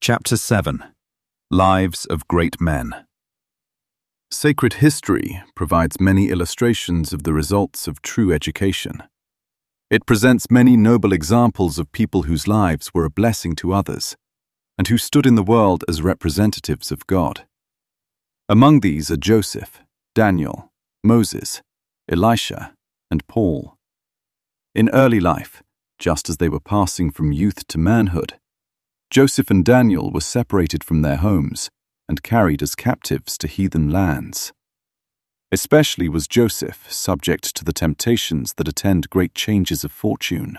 Chapter 7. Lives of Great Men. Sacred history provides many illustrations of the results of true education. It presents many noble examples of people whose lives were a blessing to others, and who stood in the world as representatives of God. Among these are Joseph, Daniel, Moses, Elisha, and Paul. In early life, just as they were passing from youth to manhood, Joseph and Daniel were separated from their homes and carried as captives to heathen lands. Especially was Joseph subject to the temptations that attend great changes of fortune.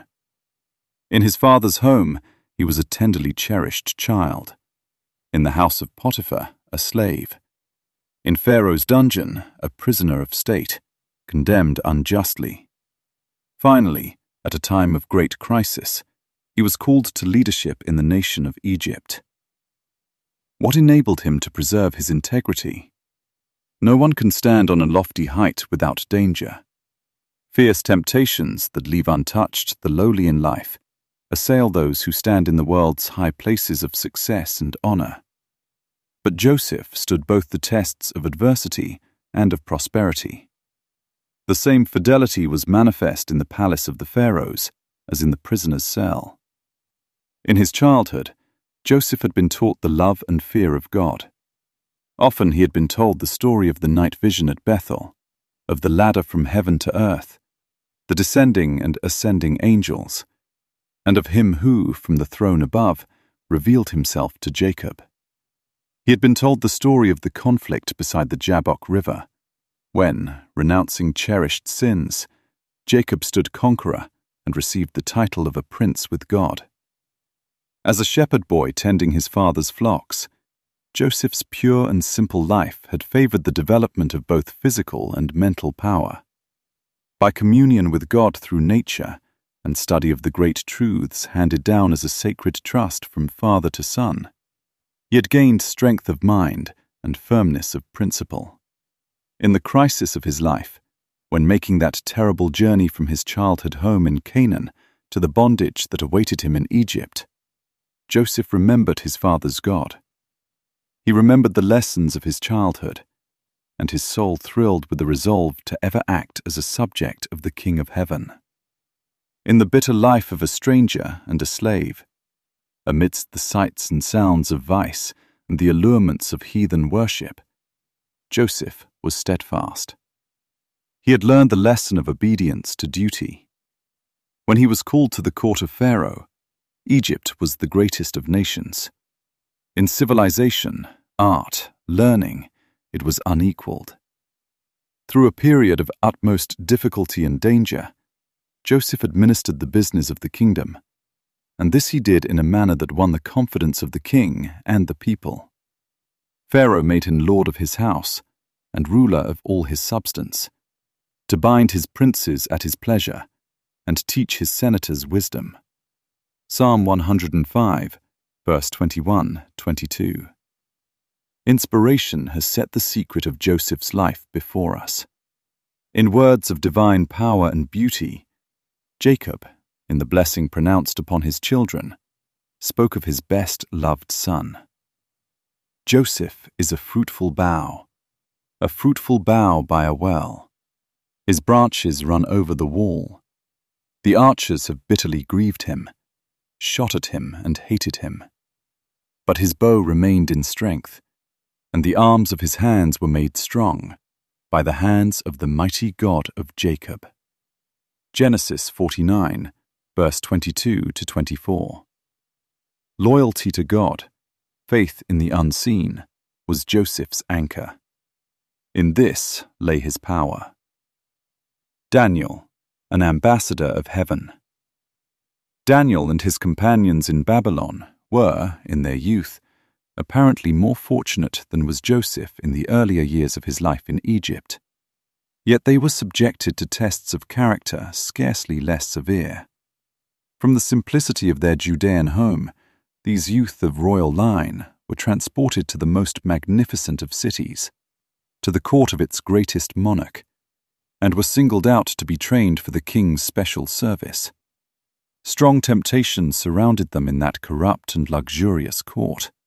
In his father's home, he was a tenderly cherished child. In the house of Potiphar, a slave. In Pharaoh's dungeon, a prisoner of state, condemned unjustly. Finally, at a time of great crisis, he was called to leadership in the nation of Egypt. What enabled him to preserve his integrity? No one can stand on a lofty height without danger. Fierce temptations that leave untouched the lowly in life assail those who stand in the world's high places of success and honor. But Joseph stood both the tests of adversity and of prosperity. The same fidelity was manifest in the palace of the pharaohs as in the prisoner's cell. In his childhood, Joseph had been taught the love and fear of God. Often he had been told the story of the night vision at Bethel, of the ladder from heaven to earth, the descending and ascending angels, and of him who, from the throne above, revealed himself to Jacob. He had been told the story of the conflict beside the Jabbok River, when, renouncing cherished sins, Jacob stood conqueror and received the title of a prince with God. As a shepherd boy tending his father's flocks, Joseph's pure and simple life had favored the development of both physical and mental power. By communion with God through nature and study of the great truths handed down as a sacred trust from father to son, he had gained strength of mind and firmness of principle. In the crisis of his life, when making that terrible journey from his childhood home in Canaan to the bondage that awaited him in Egypt, Joseph remembered his father's God. He remembered the lessons of his childhood, and his soul thrilled with the resolve to ever act as a subject of the King of Heaven. In the bitter life of a stranger and a slave, amidst the sights and sounds of vice and the allurements of heathen worship, Joseph was steadfast. He had learned the lesson of obedience to duty. When he was called to the court of Pharaoh, Egypt was the greatest of nations. In civilization, art, learning, it was unequaled. Through a period of utmost difficulty and danger, Joseph administered the business of the kingdom, and this he did in a manner that won the confidence of the king and the people. Pharaoh made him lord of his house and ruler of all his substance, to bind his princes at his pleasure and teach his senators wisdom. Psalm 105, verse 21-22. Inspiration has set the secret of Joseph's life before us. In words of divine power and beauty, Jacob, in the blessing pronounced upon his children, spoke of his best-loved son. Joseph is a fruitful bough by a well. His branches run over the wall. The archers have bitterly grieved him, shot at him and hated him. But his bow remained in strength, and the arms of his hands were made strong by the hands of the mighty God of Jacob. Genesis 49, verse 22-24. Loyalty to God, faith in the unseen, was Joseph's anchor. In this lay his power. Daniel, an ambassador of heaven. Daniel and his companions in Babylon were, in their youth, apparently more fortunate than was Joseph in the earlier years of his life in Egypt. Yet they were subjected to tests of character scarcely less severe. From the simplicity of their Judean home, these youth of royal line were transported to the most magnificent of cities, to the court of its greatest monarch, and were singled out to be trained for the king's special service. Strong temptation surrounded them in that corrupt and luxurious court.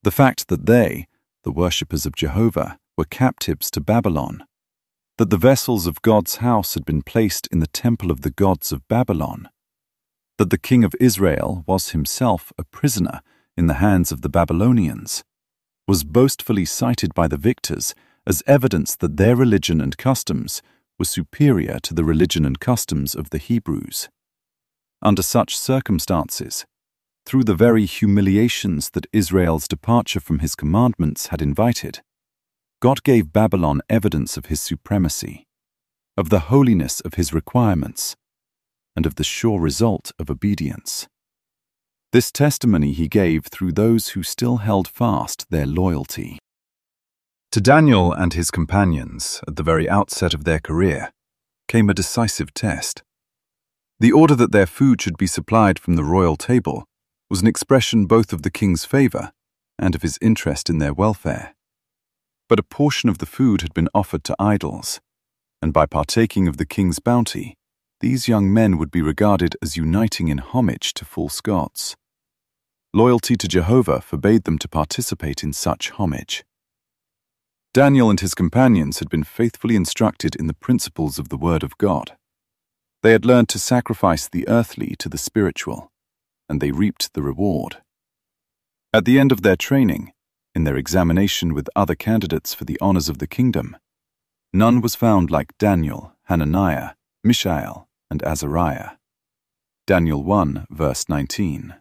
The fact that they, the worshippers of Jehovah, were captives to Babylon, that the vessels of God's house had been placed in the temple of the gods of Babylon, that the king of Israel was himself a prisoner in the hands of the Babylonians, was boastfully cited by the victors as evidence that their religion and customs were superior to the religion and customs of the Hebrews. Under such circumstances, through the very humiliations that Israel's departure from his commandments had invited, God gave Babylon evidence of his supremacy, of the holiness of his requirements, and of the sure result of obedience. This testimony he gave through those who still held fast their loyalty. To Daniel and his companions, at the very outset of their career, came a decisive test. The order that their food should be supplied from the royal table was an expression both of the king's favor and of his interest in their welfare. But a portion of the food had been offered to idols, and by partaking of the king's bounty, these young men would be regarded as uniting in homage to false gods. Loyalty to Jehovah forbade them to participate in such homage. Daniel and his companions had been faithfully instructed in the principles of the Word of God. They had learned to sacrifice the earthly to the spiritual, and they reaped the reward. At the end of their training, in their examination with other candidates for the honors of the kingdom, none was found like Daniel, Hananiah, Mishael, and Azariah. Daniel 1, verse 19.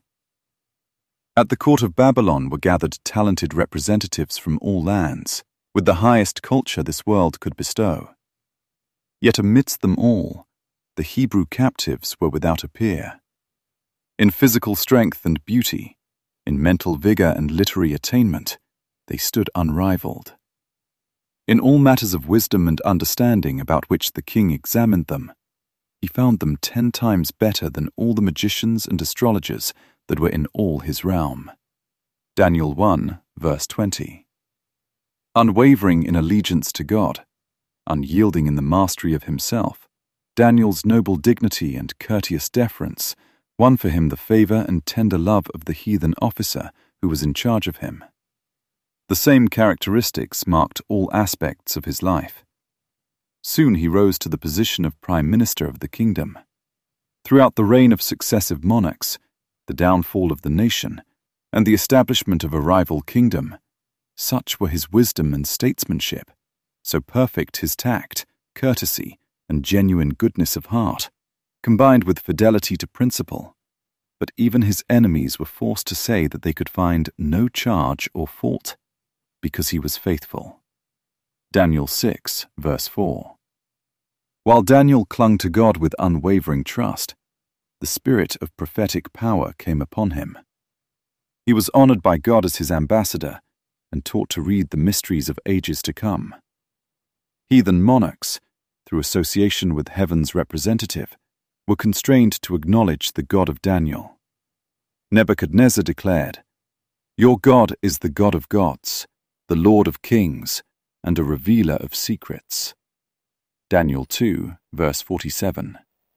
At the court of Babylon were gathered talented representatives from all lands, with the highest culture this world could bestow. Yet amidst them all, the Hebrew captives were without a peer. In physical strength and beauty, in mental vigor and literary attainment, they stood unrivaled. In all matters of wisdom and understanding about which the king examined them, he found them 10 times better than all the magicians and astrologers that were in all his realm. Daniel 1, verse 20. Unwavering in allegiance to God, unyielding in the mastery of himself, Daniel's noble dignity and courteous deference won for him the favor and tender love of the heathen officer who was in charge of him. The same characteristics marked all aspects of his life. Soon he rose to the position of prime minister of the kingdom. Throughout the reign of successive monarchs, the downfall of the nation, and the establishment of a rival kingdom, such were his wisdom and statesmanship, so perfect his tact, courtesy, and genuine goodness of heart, combined with fidelity to principle, but even his enemies were forced to say that they could find no charge or fault, because he was faithful. Daniel 6, verse 4. While Daniel clung to God with unwavering trust, the spirit of prophetic power came upon him. He was honored by God as his ambassador and taught to read the mysteries of ages to come. Heathen monarchs, through association with heaven's representative, were constrained to acknowledge the God of Daniel. Nebuchadnezzar declared, "Your God is the God of gods, the Lord of kings, and a revealer of secrets." Daniel 2, verse 47.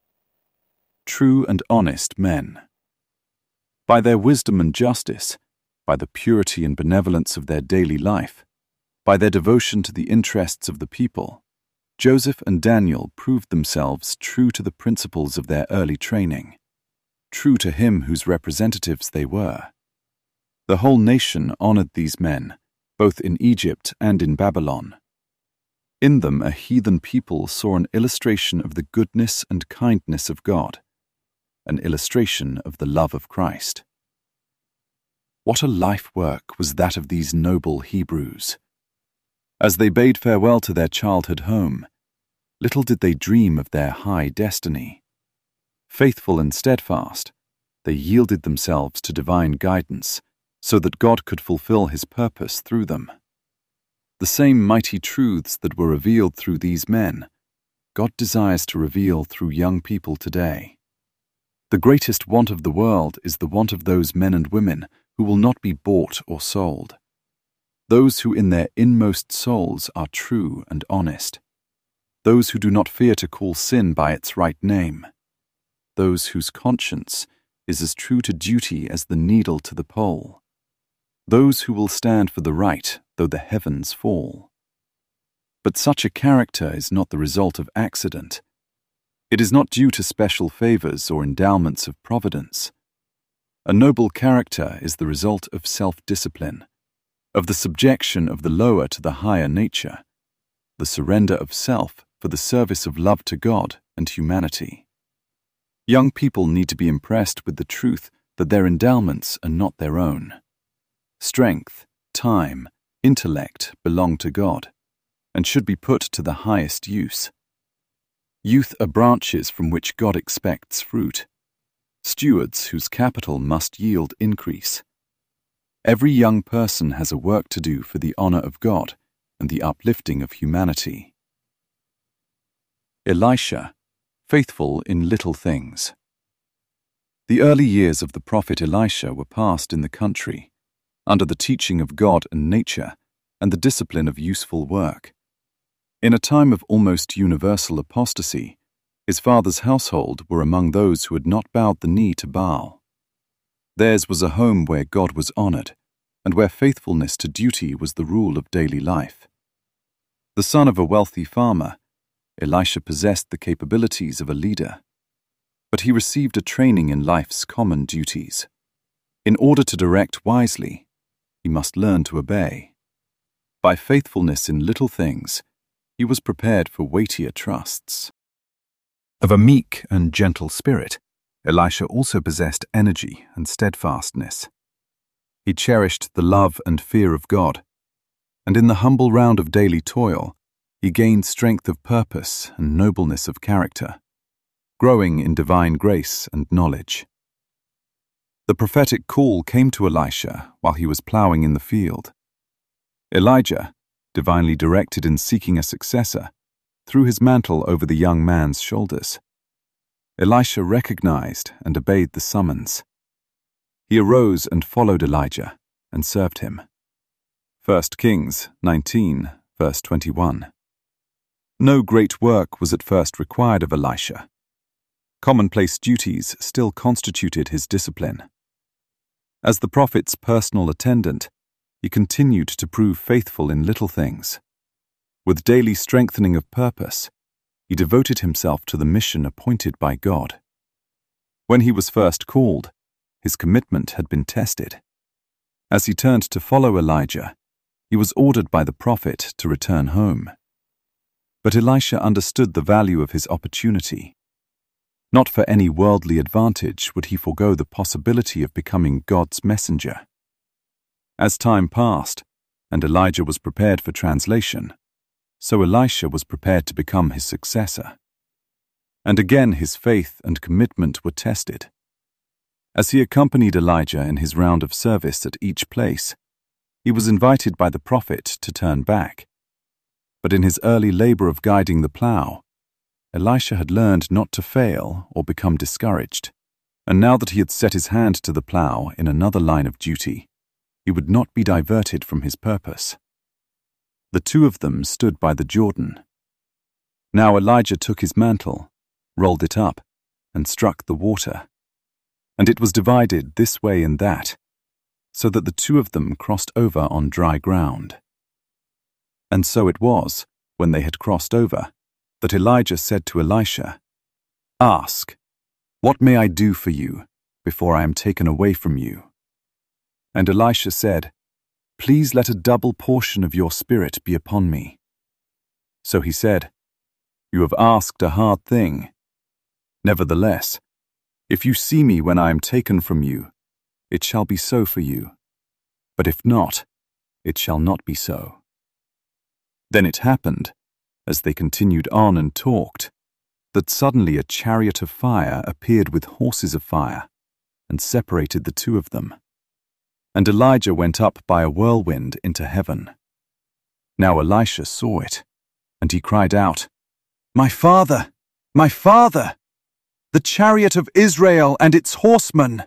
True and honest men. By their wisdom and justice, by the purity and benevolence of their daily life, by their devotion to the interests of the people, Joseph and Daniel proved themselves true to the principles of their early training, true to him whose representatives they were. The whole nation honored these men, both in Egypt and in Babylon. In them a heathen people saw an illustration of the goodness and kindness of God, an illustration of the love of Christ. What a life work was that of these noble Hebrews! As they bade farewell to their childhood home, little did they dream of their high destiny. Faithful and steadfast, they yielded themselves to divine guidance so that God could fulfill his purpose through them. The same mighty truths that were revealed through these men, God desires to reveal through young people today. The greatest want of the world is the want of those men and women who will not be bought or sold. Those who in their inmost souls are true and honest. Those who do not fear to call sin by its right name. Those whose conscience is as true to duty as the needle to the pole. those who will stand for the right though the heavens fall. But such a character is not the result of accident. It is not due to special favors or endowments of providence. A noble character is the result of self-discipline, of the subjection of the lower to the higher nature, the surrender of self for the service of love to God and humanity. Young people need to be impressed with the truth that their endowments are not their own. Strength, time, intellect belong to God and should be put to the highest use. Youth are branches from which God expects fruit, stewards whose capital must yield increase. Every young person has a work to do for the honor of God and the uplifting of humanity. Elisha, faithful in little things. The early years of the prophet Elisha were passed in the country, under the teaching of God and nature and the discipline of useful work. In a time of almost universal apostasy, his father's household were among those who had not bowed the knee to Baal. Theirs was a home where God was honored, and where faithfulness to duty was the rule of daily life. The son of a wealthy farmer, Elisha possessed the capabilities of a leader, but he received a training in life's common duties. In order to direct wisely, he must learn to obey. By faithfulness in little things, he was prepared for weightier trusts. Of a meek and gentle spirit, Elisha also possessed energy and steadfastness. He cherished the love and fear of God, and in the humble round of daily toil, he gained strength of purpose and nobleness of character, growing in divine grace and knowledge. The prophetic call came to Elisha while he was plowing in the field. Elijah, divinely directed in seeking a successor, threw his mantle over the young man's shoulders. Elisha recognized and obeyed the summons. He arose and followed Elijah and served him. 1 Kings 19, verse 21. No great work was at first required of Elisha. Commonplace duties still constituted his discipline. As the prophet's personal attendant, he continued to prove faithful in little things. With daily strengthening of purpose, he devoted himself to the mission appointed by God. When he was first called, his commitment had been tested. As he turned to follow Elijah, he was ordered by the prophet to return home. But Elisha understood the value of his opportunity. Not for any worldly advantage would he forego the possibility of becoming God's messenger. As time passed, and Elijah was prepared for translation, so Elisha was prepared to become his successor. And again his faith and commitment were tested. As he accompanied Elijah in his round of service at each place, he was invited by the prophet to turn back. But in his early labor of guiding the plow, Elisha had learned not to fail or become discouraged, and now that he had set his hand to the plow in another line of duty, he would not be diverted from his purpose. The two of them stood by the Jordan. Now Elijah took his mantle, rolled it up, and struck the water, and it was divided this way and that, so that the two of them crossed over on dry ground. And so it was, when they had crossed over, that Elijah said to Elisha, "Ask, what may I do for you before I am taken away from you?" And Elisha said, "Please let a double portion of your spirit be upon me." So he said, "You have asked a hard thing. Nevertheless, if you see me when I am taken from you, it shall be so for you. But if not, it shall not be so." Then it happened, as they continued on and talked, that suddenly a chariot of fire appeared with horses of fire, and separated the two of them. And Elijah went up by a whirlwind into heaven. Now Elisha saw it, and he cried out, "My father! My father! The chariot of Israel and its horsemen!"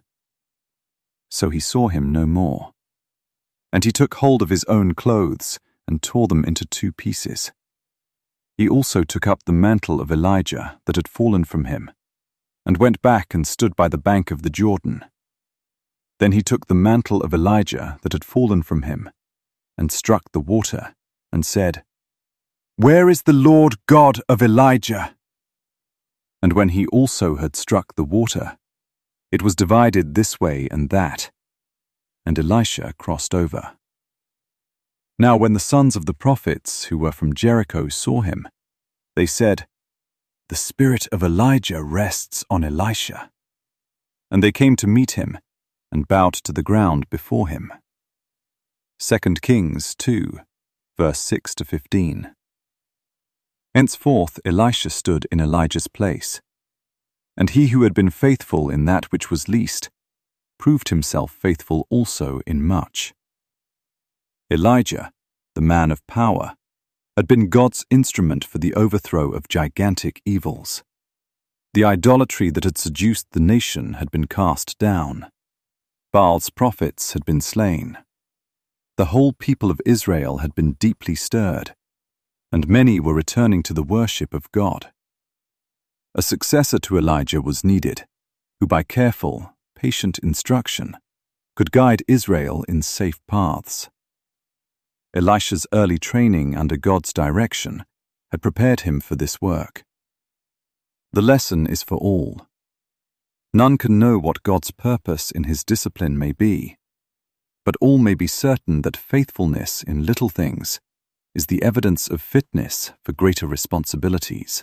So he saw him no more. And he took hold of his own clothes and tore them into two pieces. He also took up the mantle of Elijah that had fallen from him, and went back and stood by the bank of the Jordan. Then he took the mantle of Elijah that had fallen from him, and struck the water, and said, "Where is the Lord God of Elijah?" And when he also had struck the water, it was divided this way and that, and Elisha crossed over. Now when the sons of the prophets who were from Jericho saw him, they said, "The spirit of Elijah rests on Elisha." And they came to meet him, and bowed to the ground before him. 2 Kings 2, verse 6-15. Henceforth Elisha stood in Elijah's place, and he who had been faithful in that which was least proved himself faithful also in much. Elijah, the man of power, had been God's instrument for the overthrow of gigantic evils. The idolatry that had seduced the nation had been cast down. Baal's prophets had been slain. The whole people of Israel had been deeply stirred, and many were returning to the worship of God. A successor to Elijah was needed, who by careful, patient instruction could guide Israel in safe paths. Elisha's early training under God's direction had prepared him for this work. The lesson is for all. None can know what God's purpose in his discipline may be, but all may be certain that faithfulness in little things is the evidence of fitness for greater responsibilities.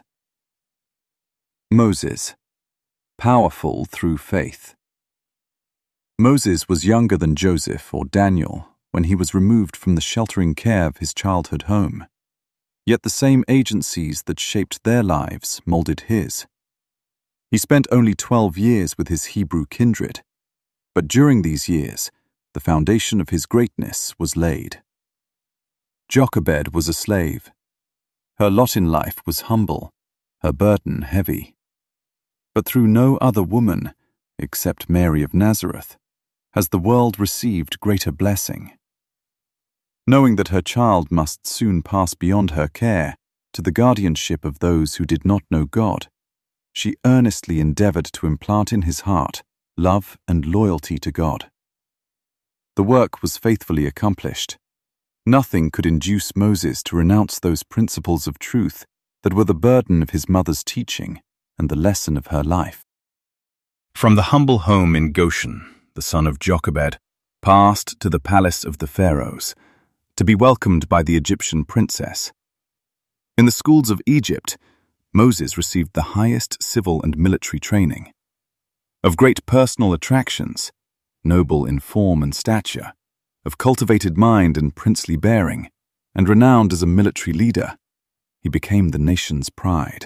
Moses, powerful through faith. Moses was younger than Joseph or Daniel when he was removed from the sheltering care of his childhood home. Yet the same agencies that shaped their lives molded his. He spent only 12 years with his Hebrew kindred, but during these years, the foundation of his greatness was laid. Jochebed was a slave. Her lot in life was humble, her burden heavy. But through no other woman, except Mary of Nazareth, has the world received greater blessing. Knowing that her child must soon pass beyond her care to the guardianship of those who did not know God, she earnestly endeavored to implant in his heart love and loyalty to God. The work was faithfully accomplished. Nothing could induce Moses to renounce those principles of truth that were the burden of his mother's teaching and the lesson of her life. From the humble home in Goshen, the son of Jochebed passed to the palace of the pharaohs, to be welcomed by the Egyptian princess. In the schools of Egypt, Moses received the highest civil and military training. Of great personal attractions, noble in form and stature, of cultivated mind and princely bearing, and renowned as a military leader, he became the nation's pride.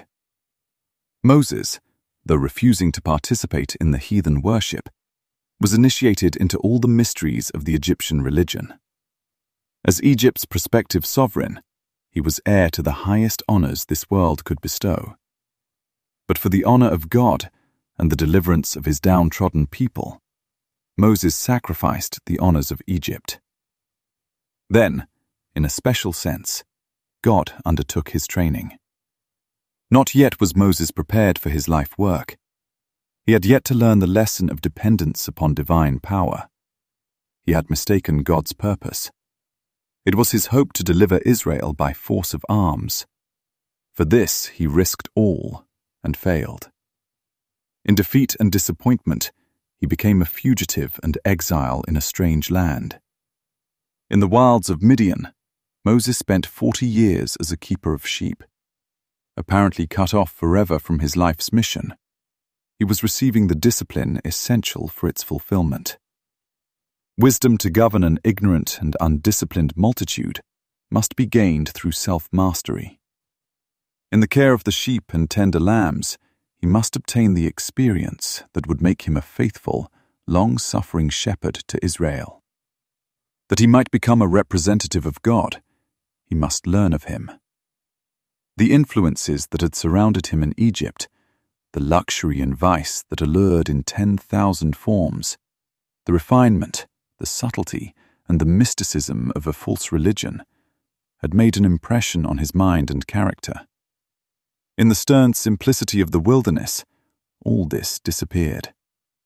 Moses, though refusing to participate in the heathen worship, was initiated into all the mysteries of the Egyptian religion. As Egypt's prospective sovereign, he was heir to the highest honors this world could bestow. But for the honor of God and the deliverance of his downtrodden people, Moses sacrificed the honors of Egypt. Then, in a special sense, God undertook his training. Not yet was Moses prepared for his life work. He had yet to learn the lesson of dependence upon divine power. He had mistaken God's purpose. It was his hope to deliver Israel by force of arms. For this he risked all and failed. In defeat and disappointment, he became a fugitive and exile in a strange land. In the wilds of Midian, Moses spent 40 years as a keeper of sheep. Apparently cut off forever from his life's mission, he was receiving the discipline essential for its fulfillment. Wisdom to govern an ignorant and undisciplined multitude must be gained through self-mastery. In the care of the sheep and tender lambs, he must obtain the experience that would make him a faithful, long-suffering shepherd to Israel. That he might become a representative of God, he must learn of him. The influences that had surrounded him in Egypt, the luxury and vice that allured in 10,000 forms, the refinement, the subtlety, and the mysticism of a false religion, had made an impression on his mind and character. In the stern simplicity of the wilderness, all this disappeared.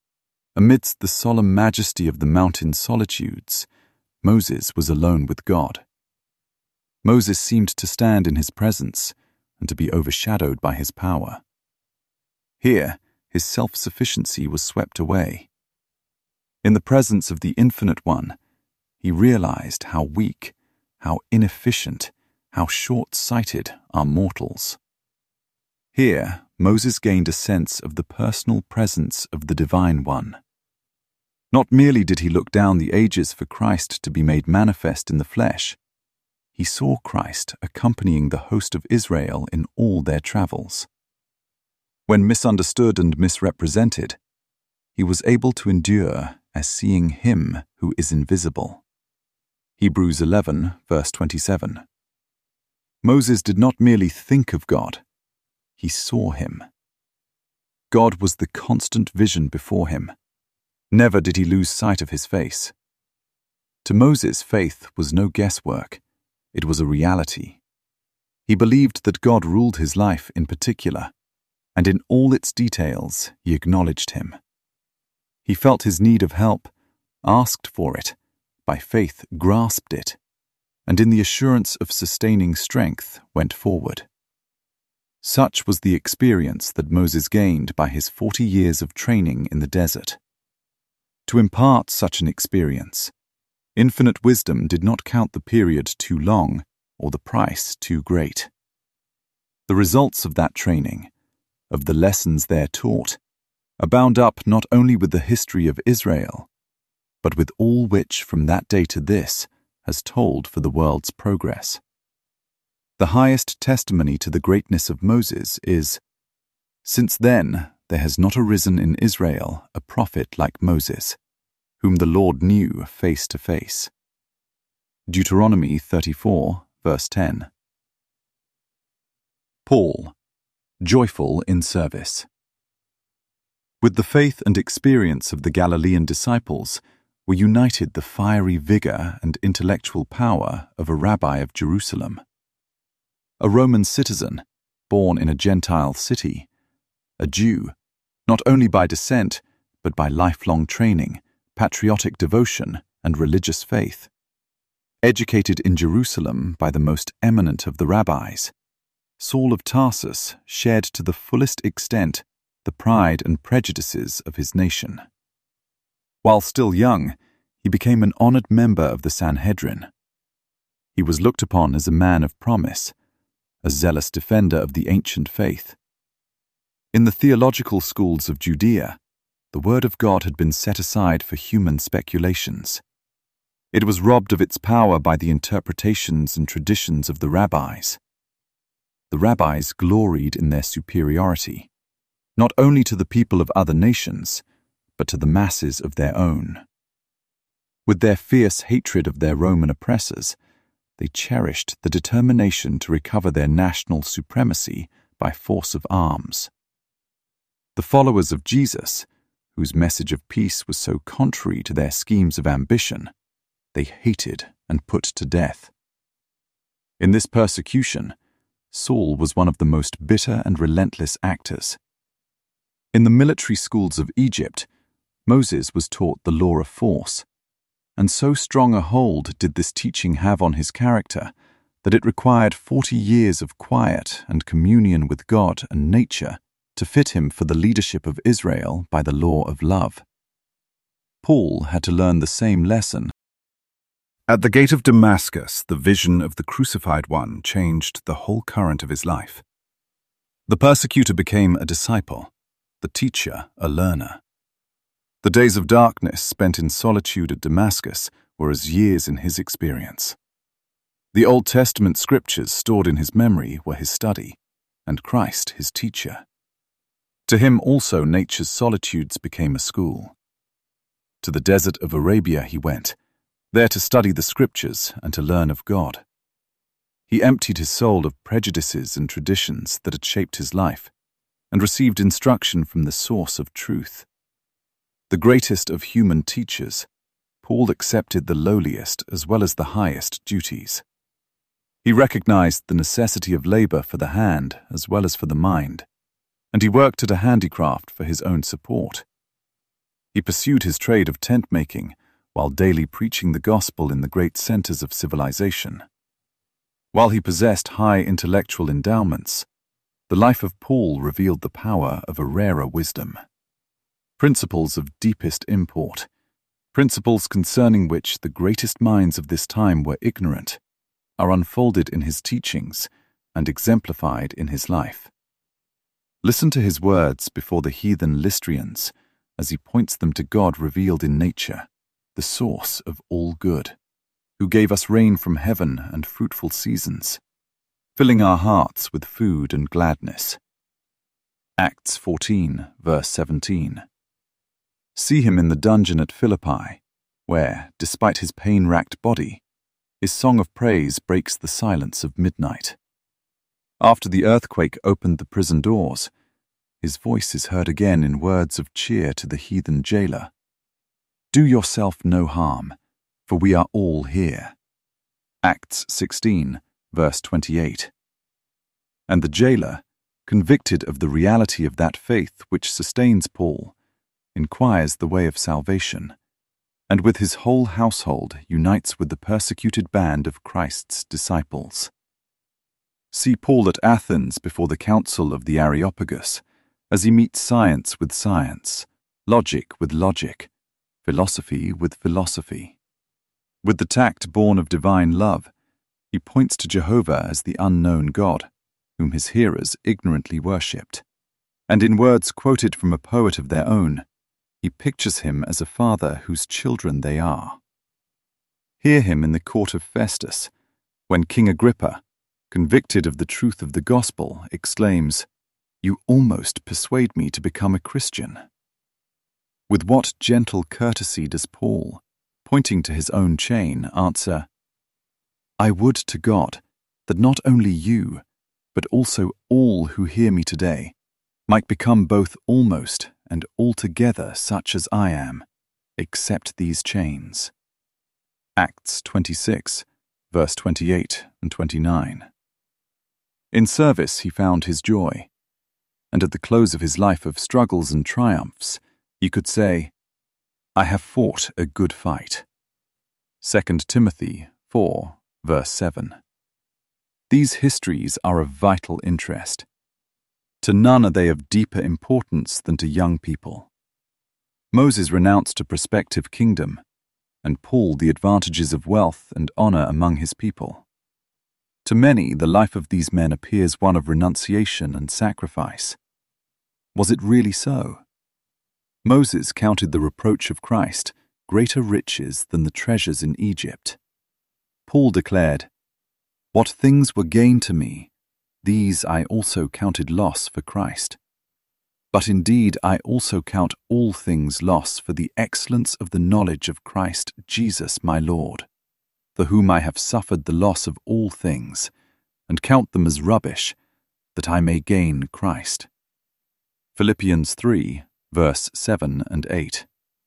Amidst the solemn majesty of the mountain solitudes, Moses was alone with God. Moses seemed to stand in his presence and to be overshadowed by his power. Here, his self-sufficiency was swept away. In the presence of the Infinite One, he realized how weak, how inefficient, how short-sighted are mortals. Here, Moses gained a sense of the personal presence of the Divine One. Not merely did he look down the ages for Christ to be made manifest in the flesh, he saw Christ accompanying the host of Israel in all their travels. When misunderstood and misrepresented, he was able to endure as seeing him who is invisible. Hebrews 11, verse 27. Moses did not merely think of God, he saw him. God was the constant vision before him. Never did he lose sight of his face. To Moses, faith was no guesswork, it was a reality. He believed that God ruled his life in particular, and in all its details he acknowledged him. He felt his need of help, asked for it, by faith grasped it, and in the assurance of sustaining strength went forward. Such was the experience that Moses gained by his 40 years of training in the desert. To impart such an experience, infinite wisdom did not count the period too long or the price too great. The results of that training, of the lessons there taught, are bound up not only with the history of Israel, but with all which from that day to this has told for the world's progress. The highest testimony to the greatness of Moses is, "Since then there has not arisen in Israel a prophet like Moses, whom the Lord knew face to face." Deuteronomy 34, verse 10. Paul, joyful in service. With the faith and experience of the Galilean disciples were united the fiery vigor and intellectual power of a rabbi of Jerusalem. A Roman citizen, born in a Gentile city, a Jew, not only by descent, but by lifelong training, patriotic devotion, and religious faith. Educated in Jerusalem by the most eminent of the rabbis, Saul of Tarsus shared to the fullest extent the pride and prejudices of his nation. While still young, he became an honored member of the Sanhedrin. He was looked upon as a man of promise, a zealous defender of the ancient faith. In the theological schools of Judea, the word of God had been set aside for human speculations. It was robbed of its power by the interpretations and traditions of the rabbis. The rabbis gloried in their superiority, not only to the people of other nations, but to the masses of their own. With their fierce hatred of their Roman oppressors, they cherished the determination to recover their national supremacy by force of arms. The followers of Jesus, whose message of peace was so contrary to their schemes of ambition, they hated and put to death. In this persecution, Saul was one of the most bitter and relentless actors. In the military schools of Egypt, Moses was taught the law of force, and so strong a hold did this teaching have on his character that it required 40 years of quiet and communion with God and nature to fit him for the leadership of Israel by the law of love. Paul had to learn the same lesson. At the gate of Damascus, the vision of the crucified one changed the whole current of his life. The persecutor became a disciple, the teacher a learner. The days of darkness spent in solitude at Damascus were as years in his experience. The Old Testament scriptures stored in his memory were his study, and Christ his teacher. To him also nature's solitudes became a school. To the desert of Arabia he went, there to study the scriptures and to learn of God. He emptied his soul of prejudices and traditions that had shaped his life, and received instruction from the source of truth. The greatest of human teachers, Paul accepted the lowliest as well as the highest duties. He recognized the necessity of labor for the hand as well as for the mind, and he worked at a handicraft for his own support. He pursued his trade of tent-making while daily preaching the gospel in the great centers of civilization. While he possessed high intellectual endowments, the life of Paul revealed the power of a rarer wisdom. Principles of deepest import, principles concerning which the greatest minds of this time were ignorant, are unfolded in his teachings and exemplified in his life. Listen to his words before the heathen Lystrians as he points them to God revealed in nature, the source of all good, who gave us rain from heaven and fruitful seasons, filling our hearts with food and gladness. Acts 14, verse 17. See him in the dungeon at Philippi, where, despite his pain-racked body, his song of praise breaks the silence of midnight. After the earthquake opened the prison doors, his voice is heard again in words of cheer to the heathen jailer. Do yourself no harm, for we are all here. Acts 16, verse 28. And the jailer, convicted of the reality of that faith which sustains Paul, inquires the way of salvation, and with his whole household unites with the persecuted band of Christ's disciples. See Paul at Athens before the council of the Areopagus, as he meets science with science, logic with logic, philosophy with philosophy. With the tact born of divine love, he points to Jehovah as the unknown God, whom his hearers ignorantly worshipped, and in words quoted from a poet of their own, he pictures him as a father whose children they are. Hear him in the court of Festus, when King Agrippa, convicted of the truth of the gospel, exclaims, "You almost persuade me to become a Christian." With what gentle courtesy does Paul, pointing to his own chain, answer, "I would to God that not only you, but also all who hear me today, might become both almost and altogether such as I am, except these chains." Acts 26, verse 28 and 29. In service he found his joy, and at the close of his life of struggles and triumphs, he could say, "I have fought a good fight." 2 Timothy 4, verse 7. These histories are of vital interest. To none are they of deeper importance than to young people. Moses renounced a prospective kingdom, and Paul the advantages of wealth and honor among his people. To many, the life of these men appears one of renunciation and sacrifice. Was it really so? Moses counted the reproach of Christ greater riches than the treasures in Egypt. Paul declared, "What things were gain to me, these I also counted loss for Christ. But indeed I also count all things loss for the excellence of the knowledge of Christ Jesus my Lord, for whom I have suffered the loss of all things, and count them as rubbish, that I may gain Christ." Philippians 3, verse 7 and 8.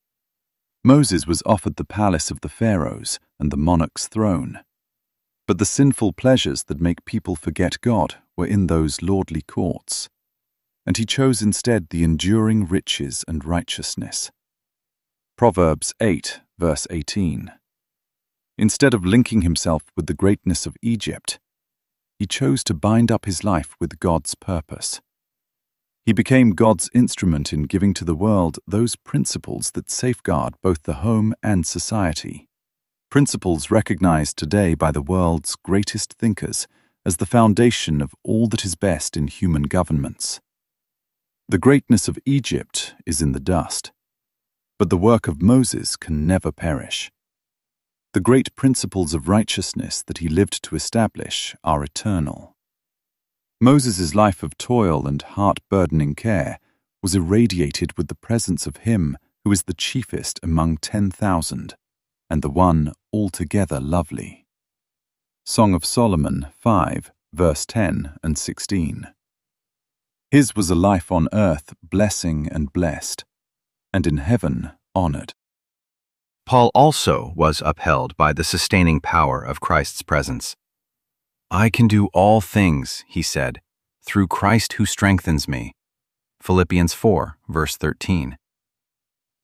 Moses was offered the palace of the pharaohs and the monarch's throne, but the sinful pleasures that make people forget God were in those lordly courts, and he chose instead the enduring riches and righteousness. Proverbs 8, verse 18. Instead of linking himself with the greatness of Egypt, he chose to bind up his life with God's purpose. He became God's instrument in giving to the world those principles that safeguard both the home and society, principles recognized today by the world's greatest thinkers as the foundation of all that is best in human governments. The greatness of Egypt is in the dust, but the work of Moses can never perish. The great principles of righteousness that he lived to establish are eternal. Moses' life of toil and heart-burdening care was irradiated with the presence of him who is the chiefest among 10,000, and the one altogether lovely. Song of Solomon 5, verse 10 and 16. His was a life on earth blessing and blessed, and in heaven honored. Paul also was upheld by the sustaining power of Christ's presence. "I can do all things," he said, "through Christ who strengthens me." Philippians 4, verse 13.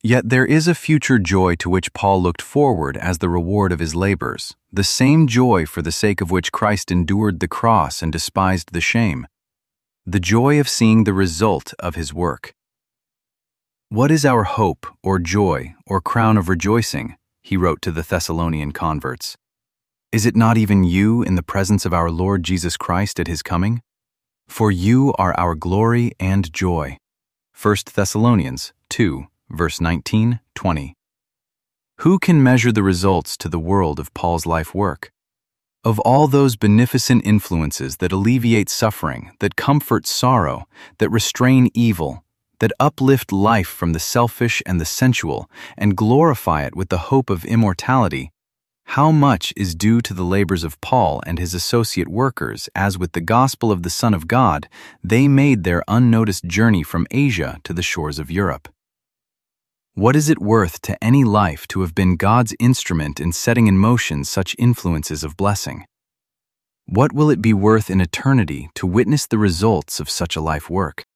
Yet there is a future joy to which Paul looked forward as the reward of his labors, the same joy for the sake of which Christ endured the cross and despised the shame, the joy of seeing the result of his work. What is our hope, or joy, or crown of rejoicing? He wrote to the Thessalonian converts. Is it not even you in the presence of our Lord Jesus Christ at his coming? For you are our glory and joy. 1 Thessalonians 2, verse 19-20. Who can measure the results to the world of Paul's life work? Of all those beneficent influences that alleviate suffering, that comfort sorrow, that restrain evil, that uplift life from the selfish and the sensual, and glorify it with the hope of immortality, how much is due to the labors of Paul and his associate workers, as with the gospel of the Son of God, they made their unnoticed journey from Asia to the shores of Europe? What is it worth to any life to have been God's instrument in setting in motion such influences of blessing? What will it be worth in eternity to witness the results of such a life work?